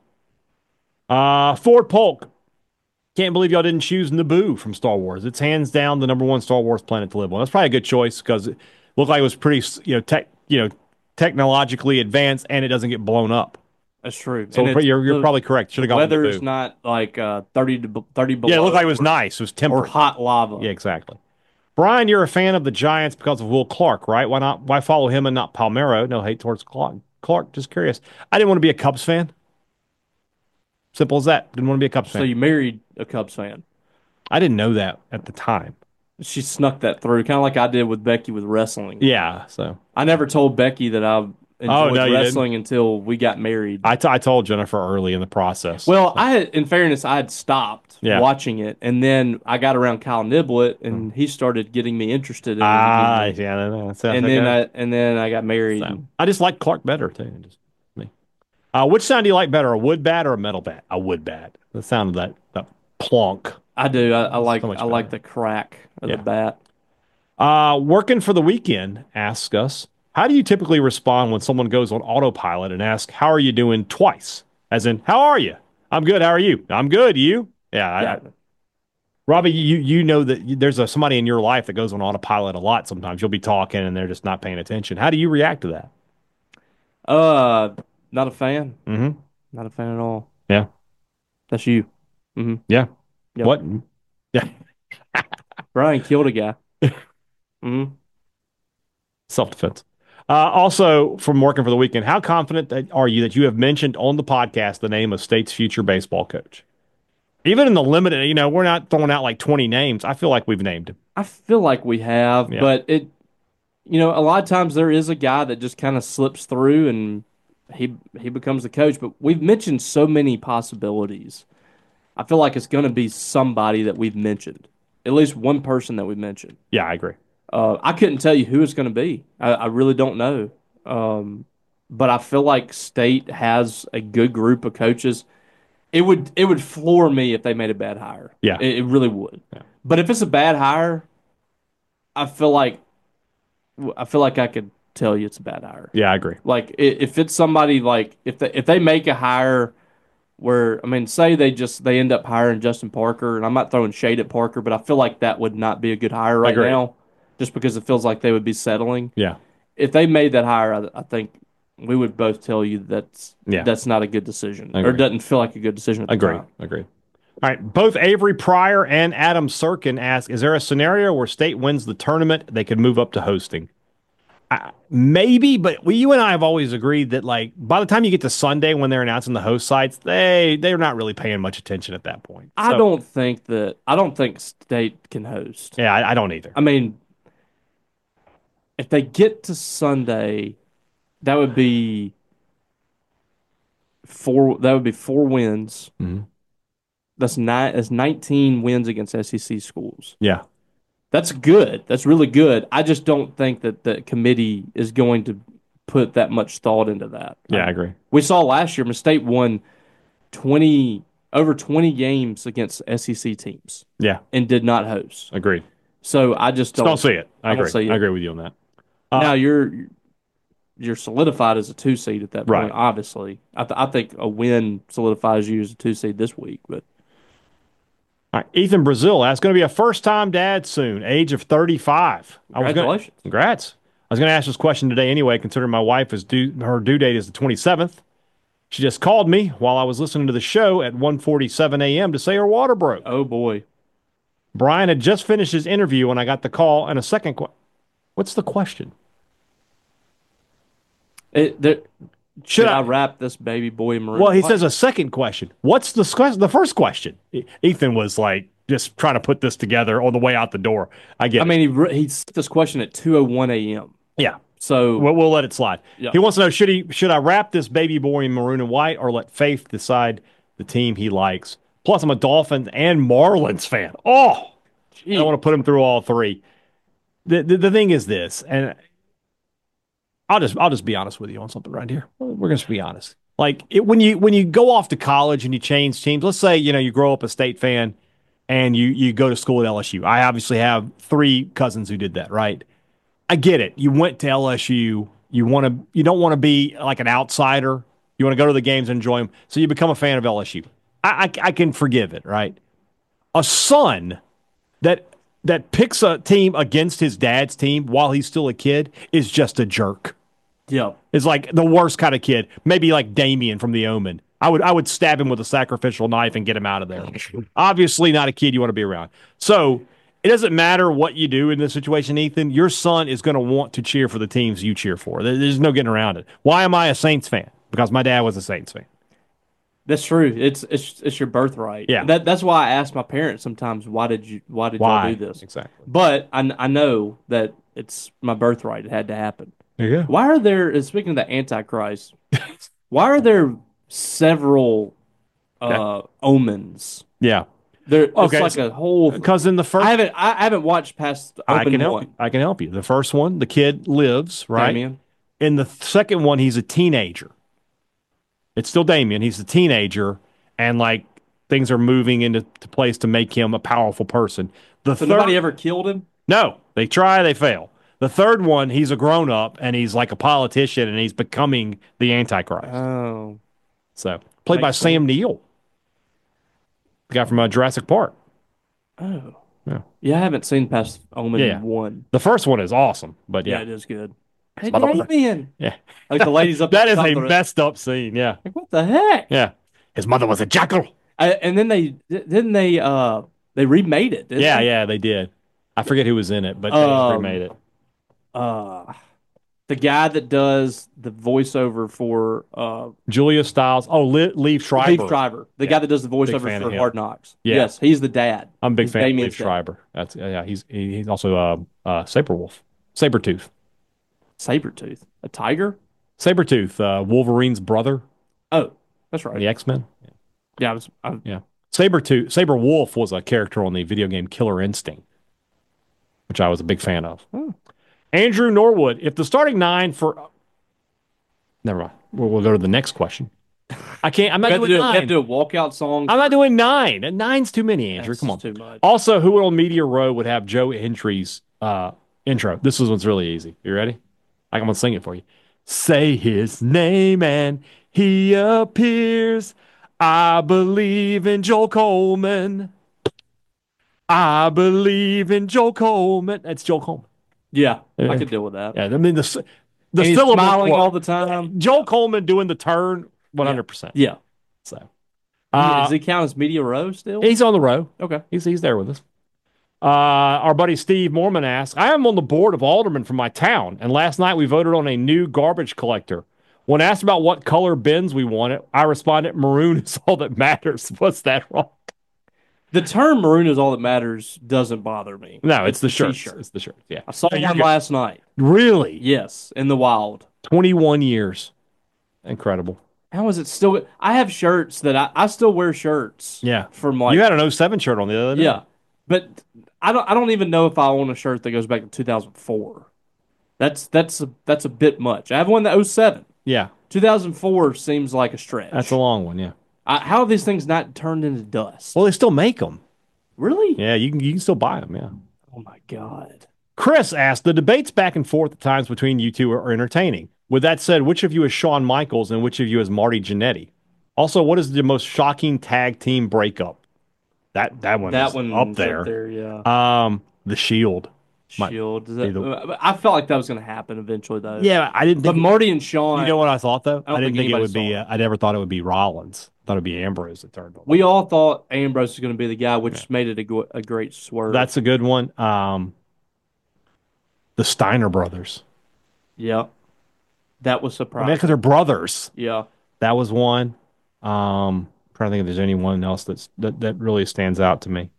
Uh, Ford Polk. Can't believe y'all didn't choose Naboo from Star Wars. It's hands down the number one Star Wars planet to live on. That's probably a good choice because it looked like it was pretty, you know, tech, you know, technologically advanced, and it doesn't get blown up. That's true. So And you're you're the probably correct. Should have gone with weather is Naboo. not like uh, thirty to thirty below. Yeah, it looked like it was or, nice. It was or temperate. hot lava. Yeah, exactly. Brian, you're a fan of the Giants because of Will Clark, right? Why not? Why follow him and not Palmeiro? No hate towards Clark. Clark, just curious. I didn't want to be a Cubs fan. Simple as that. Didn't want to be a Cubs fan. So you married a Cubs fan. I didn't know that at the time. She snuck that through, kind of like I did with Becky with wrestling. Yeah, so I never told Becky that I enjoyed Oh, no, you wrestling until we got married. I, t- I told Jennifer early in the process. well, I had, in fairness, I had stopped Yeah. watching it, and then I got around Kyle Niblett, and he started getting me interested in it ah, again. yeah, no, no, that's, that's and okay. then I and then I got married. So, I just like Clark better too. Just me. Uh, which sound do you like better, a wood bat or a metal bat? A wood bat. The sound of that that plonk. I do. I, I like so much I like better. the crack of Yeah. the bat. Uh, working for the weekend asks us, How do you typically respond when someone goes on autopilot and asks, "How are you doing?" twice? As in, "How are you?" "I'm good. How are you?" "I'm good. You?" Yeah, I, Yeah. I, Robbie, you you know that there's a, somebody in your life that goes on autopilot a lot. Sometimes you'll be talking and they're just not paying attention. How do you react to that? Uh, not a fan. Mm-hmm. Not a fan at all. Yeah. That's you. Mm-hmm. Yeah. Yep. What? Yeah. Brian killed a guy. Mm-hmm. Self-defense. Uh, also, from working for the weekend, how confident that are you that you have mentioned on the podcast the name of State's future baseball coach? Even in the limited, you know, we're not throwing out like twenty names. I feel like we've named him. I feel like we have, Yeah. but it, you know, a lot of times there is a guy that just kind of slips through and he he becomes the coach. But we've mentioned so many possibilities. I feel like it's going to be somebody that we've mentioned, at least one person that we mentioned. Yeah, I agree. Uh, I couldn't tell you who it's going to be. I, I really don't know. Um, but I feel like State has a good group of coaches. It would it would floor me if they made a bad hire. Yeah. It, it really would. Yeah. But if it's a bad hire, I feel like I feel like I could tell you it's a bad hire. Yeah, I agree. Like i- if it's somebody like if they, if they make a hire where I mean, say they just they end up hiring Justin Parker, and I'm not throwing shade at Parker, but I feel like that would not be a good hire right agree. now, just because it feels like they would be settling. Yeah. If they made that hire, I, I think we would both tell you that's Yeah. that's not a good decision, I or agree. doesn't feel like a good decision at the Agree. time. Agree. All right. Both Avery Pryor and Adam Sirkin ask, is there a scenario where State wins the tournament, they could move up to hosting? Uh, maybe, but we, you and I have always agreed that, like, by the time you get to Sunday when they're announcing the host sites, they they're not really paying much attention at that point. I So, don't think that I don't think State can host. Yeah, I, I don't either. I mean, if they get to Sunday, that would be four. That would be four wins. Mhm. That's nine. That's nineteen wins against S E C schools. Yeah. That's good. That's really good. I just don't think that the committee is going to put that much thought into that. Yeah, I agree. We saw last year, State won twenty over twenty games against S E C teams Yeah, and did not host. agreed. So I just Don't, don't, don't see it. I I don't agree. see it. I agree with you on that. Uh, now you're you're solidified as a two seed at that point. Right. Obviously, I, th- I think a win solidifies you as a two seed this week. But All right, Ethan Brazil, that's going to be a first-time dad soon, age of thirty-five. I was gonna, congratulations. congrats. I was going to ask this question today anyway, considering my wife is due, her due date is the twenty-seventh. She just called me while I was listening to the show at one forty-seven a.m. to say her water broke. Oh boy, Brian had just finished his interview when I got the call, and a second question. What's the question? it, there, Should should I- I, wrap this baby boy in maroon? Well, he white? says a second question. What's the sque- the first question? E- Ethan was like just trying to put this together on the way out the door. I get I it. mean, he re- he sent this question at two oh one a.m. Yeah. So We'll, we'll let it slide. Yeah. He wants to know, should he should I wrap this baby boy in maroon and white or let Faith decide the team he likes? Plus, I'm a Dolphins and Marlins fan. Oh, I want to put him through all three. The, the the thing is this, and I'll just I'll just be honest with you on something right here. We're going to be honest. Like it, when you when you go off to college and you change teams, let's say you know you grow up a State fan and you you go to school at L S U. I obviously have three cousins who did that, right? I get it. You went to L S U. You want to. You don't want to be like an outsider. You want to go to the games and enjoy them. So you become a fan of L S U. I, I, I can forgive it, right? A son that that picks a team against his dad's team while he's still a kid is just a jerk. yeah, Is like the worst kind of kid. Maybe like Damien from The Omen. I would I would stab him with a sacrificial knife and get him out of there. Obviously not a kid you want to be around. So it doesn't matter what you do in this situation, Ethan. Your son is going to want to cheer for the teams you cheer for. There- There's no getting around it. Why am I a Saints fan? Because my dad was a Saints fan. that's true. It's it's it's your birthright. Yeah. That that's why I ask my parents sometimes, why did you why did Why? y'all do this? Exactly. But I I know that it's my birthright. It had to happen. There you go. Why are there? Speaking of the Antichrist, why are there several uh, omens? Yeah. There, it's Okay, like so- a whole. Because in the first I haven't I haven't watched past I open can help one. you. I can help you. The first one, the kid lives, right? Damien. In the th- second one, he's a teenager. It's still Damien. He's a teenager, and like things are moving into to place to make him a powerful person. The So third, nobody ever killed him. no, they try, they fail. The third one, he's a grown up and he's like a politician and he's becoming the Antichrist. Oh, So played by Makes Sam sense. Neill, the guy from uh, Jurassic Park. oh, Yeah. yeah. I haven't seen past Omen Yeah. one. The first one is awesome, but Yeah, yeah, it is good. Hey, Mother- Damien. yeah. Like the ladies up. That is top a of the- messed up scene. Yeah, Like what the heck? yeah. His mother was a jackal. I, and then they didn't they uh they remade it. Didn't Yeah, they? yeah, they did. I forget who was in it, but they Um, remade it. Uh, the guy that does the voiceover for uh Julia Stiles. Oh, Lee, Lee Schreiber. Steve Schreiber, the Yeah. guy that does the fan voiceover of for him. Hard Knocks. Yeah. Yes, he's the dad. I'm a big He's fan of Lee Damien's dad. Schreiber. That's yeah. He's he, he's also uh uh Saberwolf, Sabretooth, Sabretooth, a tiger. Sabretooth, uh, Wolverine's brother Oh, that's in right. the X Men. Yeah, I was. I, Yeah, Sabretooth, Saberwolf was a character on the video game Killer Instinct, which I was a big fan of. Oh. Andrew Norwood, if the starting nine for, never mind. We'll, we'll go to the next question. I can't. I'm not we have to doing do, we have nine. to do a walkout song. I'm not doing nine. Nine's too many, Andrew. That's Come on. too much. Also, who on Media Row would have Joe Hendry's uh, intro? This is one's really easy. You ready? I'm gonna sing it for you. Say his name and he appears. I believe in Joel Coleman. I believe in Joel Coleman. That's Joel Coleman. Yeah, Yeah. I could deal with that. Yeah, I mean the the And he's syllable smiling work. all the time. Joel Coleman doing the turn one hundred percent. Yeah. So Does uh, he count as Media Row still? he's on the row. Okay. He's he's there with us. Uh, our buddy Steve Mormon asks, I am on the board of aldermen from my town, and last night we voted on a new garbage collector. When asked about what color bins we wanted, I responded, maroon is all that matters. What's that wrong? The term maroon is all that matters doesn't bother me. No, it's, the shirt. T-shirt. It's the shirt. Yeah. I saw No, you're one good. last night. Really? Yes, in the wild. twenty-one years. Incredible. How is it still? I have shirts that I, I still wear shirts. Yeah. From like You had an oh seven shirt on the other day. yeah, but I don't I don't even know if I own a shirt that goes back to two thousand four. That's that's a, that's a bit much. I have one that oh seven. Yeah. two thousand four seems like a stretch. That's a long one. Yeah. I, how are these things not turned into dust? Well, they still make them. Really? Yeah. You can, you can still buy them. Yeah. Oh my god. Chris asked, the debates back and forth at times between you two are entertaining. With that said, which of you is Shawn Michaels and which of you is Marty Jannetty? Also, what is the most shocking tag team breakup? That that one That is one up there. Up there, yeah. Um, The Shield. My- Shield. Is that- either- I felt like that was going to happen eventually, though. Yeah, I didn't But think. Marty and Sean, You know what I thought though? I don't I, didn't think think, it anybody would be. saw Uh, I never thought it would be Rollins. I thought it'd be Ambrose that turned. we all thought Ambrose was going to be the guy, which made it a, go- a great swerve. That's a good one. Um, the Steiner brothers. yeah. That was I mean, surprising. because they're brothers. Yeah. That was one. Um, trying to think if there's anyone else that's that, that really stands out to me.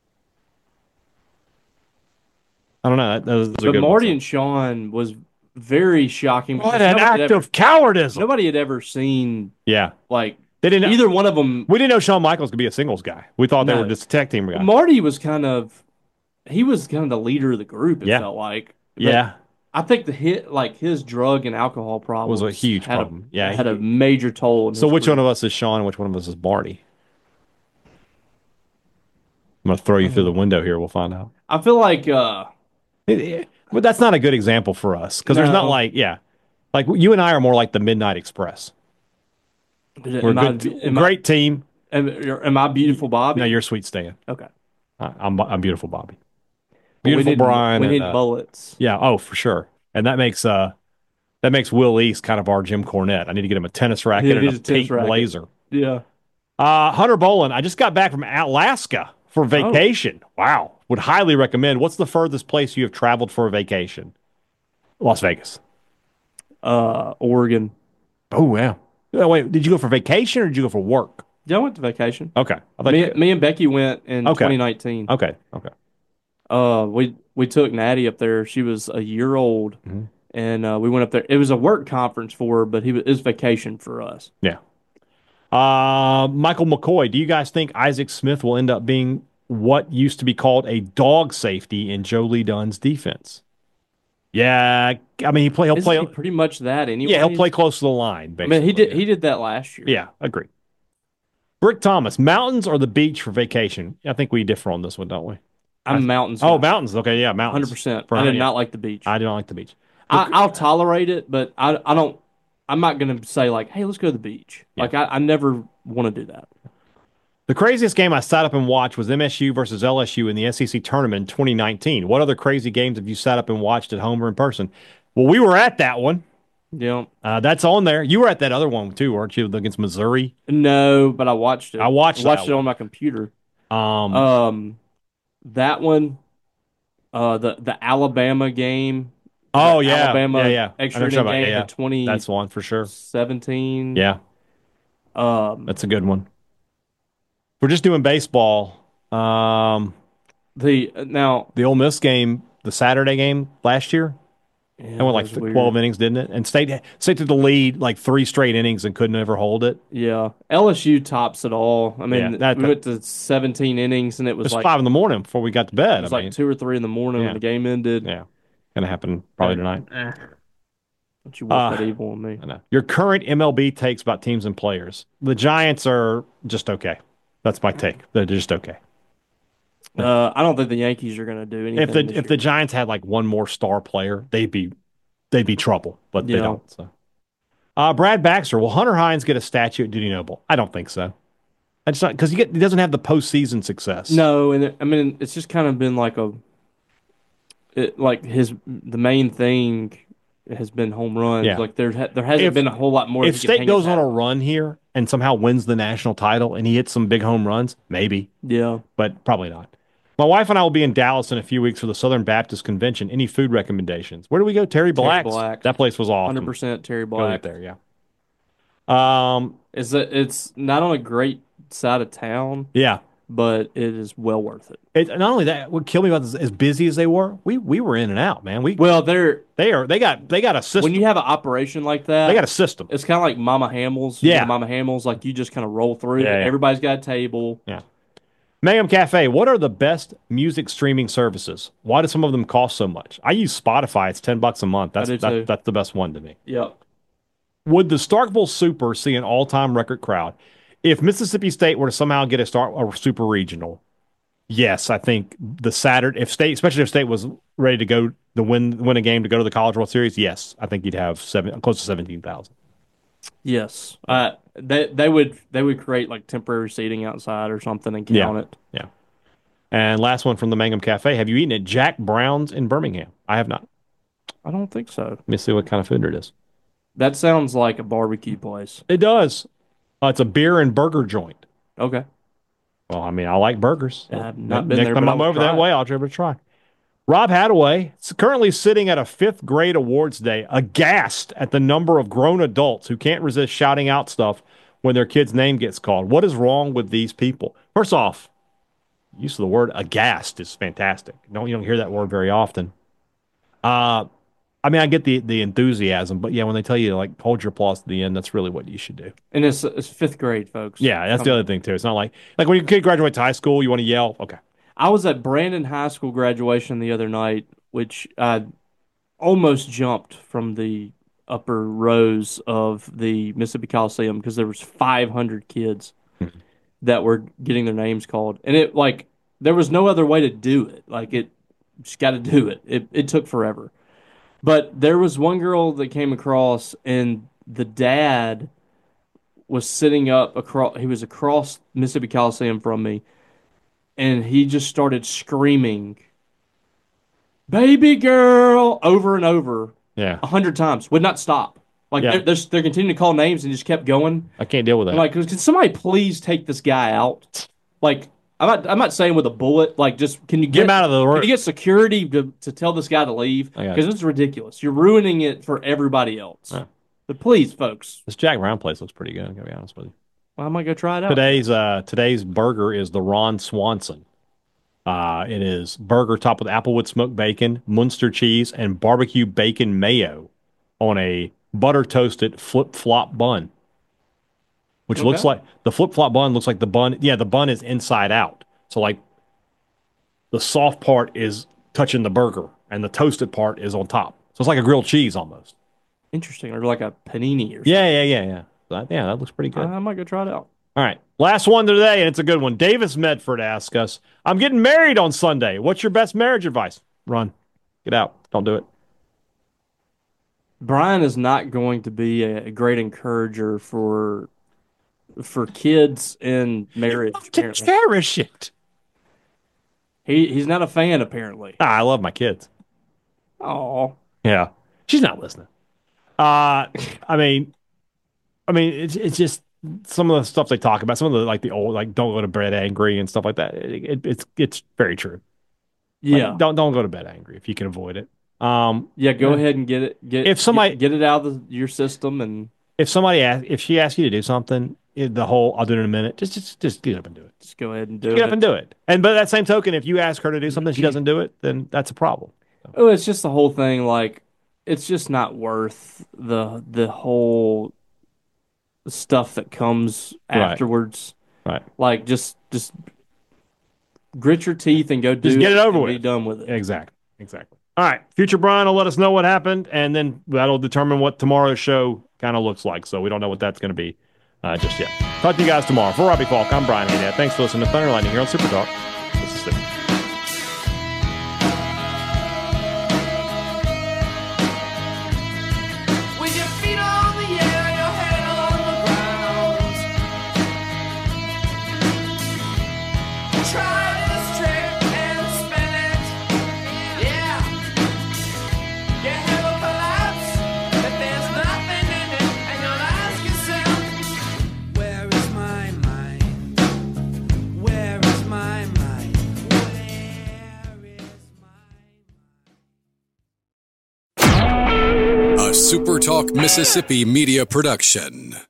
I don't know. That, those are But good Marty ones. and Sean was very shocking. What because an nobody had act ever- of cowardice! Nobody had ever seen Yeah, like they didn't. either one of them. We didn't know Shawn Michaels could be a singles guy. We thought they No. were just a tag team guy. Marty was kind of he was kind of the leader of the group. It Yeah. felt like. But Yeah, I think the hit like his drug and alcohol problem was a huge had problem. Yeah, had he- a major toll. On So his which group. one of us is Sean and which one of us is Marty? I'm gonna throw you through the window here. We'll find out. I feel like uh, It- it- but that's not a good example for us because there's not No. like yeah, like you and I are more like the Midnight Express. We're a am I, good, am I- great team. Am, am I beautiful Bobby? No, you're Sweet Stan. okay. I, I'm I'm beautiful Bobby. Well, Beautiful we need, Brian. We and, need uh, bullets. yeah. Oh, for sure. And that makes uh that makes Will East kind of our Jim Cornette. I need to get him a tennis racket Yeah, and he a needs a tennis pink racket. blazer. Yeah. Uh, Hunter Bolin, I just got back from Alaska for vacation. Wow. Would highly recommend. What's the furthest place you have traveled for a vacation? Las Vegas. Uh, Oregon. Oh, yeah. Oh, wait, did you go for vacation or did you go for work? Yeah, I went to vacation. Okay. I thought Me, you- me and Becky went in Okay. twenty nineteen. okay. Okay. Uh, we we took Natty up there. She was a year old, Mm-hmm. and uh, we went up there. It was a work conference for her, but he was, it was vacation for us. Yeah. Uh, Michael McCoy, do you guys think Isaac Smith will end up being what used to be called a dog safety in Joe Lee Dunn's defense? Yeah. I mean, he play, he'll Isn't play. he pretty much that anyway? Yeah, he'll play close to the line. I Basically. mean, he did he did that last year. Yeah, agree. Brick Thomas, mountains or the beach for vacation? I think we differ on this one, don't we? I'm mountains Oh, guy. mountains. Okay, yeah, mountains. one hundred percent. For- I did yeah. not like the beach. I don't like the beach. I, I'll tolerate it, but I I don't. I'm not gonna say like, hey, let's go to the beach. Yeah. Like I, I never want to do that. The craziest game I sat up and watched was M S U versus L S U in the S E C tournament in twenty nineteen. What other crazy games have you sat up and watched at home or in person? Well, we were at that one. Yeah. Uh, that's on there. You were at that other one too, weren't you? Against Missouri. No, but I watched it. I watched I watched that it one. on my computer. Um, Um, that one, uh, the the Alabama game. oh the yeah, Alabama yeah, yeah. I know extra what you're inning talking about. game Yeah, in twenty that's one for sure. seventeen. Yeah, Um, that's a good one. We're just doing baseball. Um, the now the Ole Miss game, the Saturday game last year, yeah, it went like that was weird. twelve innings, didn't it? And stayed stayed to the lead like three straight innings and couldn't ever hold it. Yeah, L S U tops it all. I mean, Yeah, that- we went to seventeen innings, and it It was, was like five in the morning before we got to bed. it was I like mean, two or three in the morning yeah. when the game ended. yeah, gonna happen probably tonight. Eh. Don't you wish Uh, that evil on me? I know. Your current M L B takes about teams and players. The Giants are just okay. That's my take. They're just okay. Uh, I don't think the Yankees are going to do anything. If the this if year. the Giants had like one more star player, they'd be they'd be trouble, but they Yeah. don't. So, uh, Brad Baxter, will Hunter Hines get a statue at Dudy Noble? I don't think so. That's not because he, get- he doesn't have the postseason success. No, and it, I mean it's just kind of been like a, it, like his the main thing has been home runs. Yeah. Like there ha- there hasn't If- been a whole lot more. If that he can State hang goes his on hat a run here and somehow wins the national title and he hits some big home runs, maybe, yeah. but probably not. My wife and I will be in Dallas in a few weeks for the Southern Baptist Convention. Any food recommendations? Where do we go? Terry Black's. Black's. That place was awesome. Hundred percent Terry Go Black. there, yeah. Um, Is that it's not on a great side of town, yeah. but it is well worth it. It, not only that, what killed me about this, as busy as they were, we we were in and out, man. We Well, they're they are they got they got a system. when you have an operation like that, they got a system. it's kind of like Mama Hamels. You Yeah. know, Mama Hamels, like you just kind of roll through. Yeah, yeah. Everybody's got a table. Yeah. Mangum Cafe, what are the best music streaming services? Why do some of them cost so much? I use Spotify. It's ten bucks a month. That's do that, too. that's the best one to me. Yep. Would the Starkville Super see an all-time record crowd if Mississippi State were to somehow get a start a super regional? Yes, I think the Saturday, if State, especially if State was ready to go to win win a game to go to the College World Series, yes, I think you'd have seven close to seventeen thousand. Yes. Uh, they they would they would create like temporary seating outside or something and count Yeah. it. Yeah. And last one from the Mangum Cafe. Have you eaten at Jack Brown's in Birmingham? I have not. I don't think so. Let me see what kind of food it is. That sounds like a barbecue place. It does. Uh, it's a beer and burger joint. Okay. Well, I mean, I like burgers. I have not Ne- been Next there, time but I I'm will over try that it. way, I'll give it a try. Rob Hadaway is currently sitting at a fifth grade awards day, aghast at the number of grown adults who can't resist shouting out stuff when their kid's name gets called. What is wrong with these people? First off, use of the word aghast is fantastic. Don't you don't hear that word very often. Uh, I mean, I get the the enthusiasm, but yeah, when they tell you like hold your applause to the end, that's really what you should do. And it's it's fifth grade, folks. Yeah, that's the Come other thing too. It's not like like when your kid graduates high school, you want to yell. Okay, I was at Brandon High School graduation the other night, which I almost jumped from the upper rows of the Mississippi Coliseum because there was five hundred kids that were getting their names called, and it like there was no other way to do it. Like it, just got to do it. It it took forever, but there was one girl that came across, and the dad was sitting up across. He was across Mississippi Coliseum from me, and he just started screaming, "Baby girl," over and over yeah, a hundred times. Would not stop. Like Yeah. they're, they're they're continuing to call names and just kept going. I can't deal with that. I'm like, can somebody please take this guy out? Like, I'm not I'm not saying with a bullet. Like, just can you Get get, him out of the Can room. you get security to, to tell this guy to leave? I got Because it's ridiculous. You're ruining it for everybody else. Yeah. But please, folks, This Jack Brown place looks pretty good. I'm gonna be honest with you. well, I might go try it out. Today's uh today's burger is the Ron Swanson. Uh, it is burger topped with applewood smoked bacon, Munster cheese, and barbecue bacon mayo on a butter toasted flip flop bun, which looks Okay. like the flip flop bun looks like the bun. Yeah, the bun is inside out. So like the soft part is touching the burger, and the toasted part is on top. So it's like a grilled cheese almost. Interesting, or like a panini or something. Yeah, yeah, yeah, yeah. That, yeah, that looks pretty good. I, I might go try it out. All right. Last one today, and it's a good one. Davis Medford asks us, I'm getting married on Sunday. What's your best marriage advice? Run. Get out. Don't do it. Brian is not going to be a great encourager for for kids in marriage. To cherish it. He he's not a fan, apparently. Ah, I love my kids. Oh, yeah. She's not listening. Uh, I mean, I mean, it's it's just some of the stuff they talk about. Some of the like the old like don't go to bed angry and stuff like that. It, it, it's it's very true. Yeah. Like, don't don't go to bed angry if you can avoid it. Um, yeah, go yeah. ahead and get it. Get if somebody get, get it out of the, your system, and if somebody asks, if she asks you to do something, it, the whole I'll do it in a minute. Just just just get up and do it. Just go ahead and do just it. Get up and do it. And but that same token, if you ask her to do something, she doesn't do it, then that's a problem. So. Oh, it's just the whole thing. Like, it's just not worth the the whole stuff that comes afterwards. Right. right. Like, just just grit your teeth and go do just it. Get it over with. Be done with it. Exactly. Exactly. All right. Future Brian will let us know what happened, and then that'll determine what tomorrow's show kind of looks like. So we don't know what that's going to be uh, just yet. Talk to you guys tomorrow. For Robbie Falk, I'm Brian Haydad. Thanks for listening to Thunder Lightning here on Super Talk Mississippi. Super Talk Mississippi Media Production.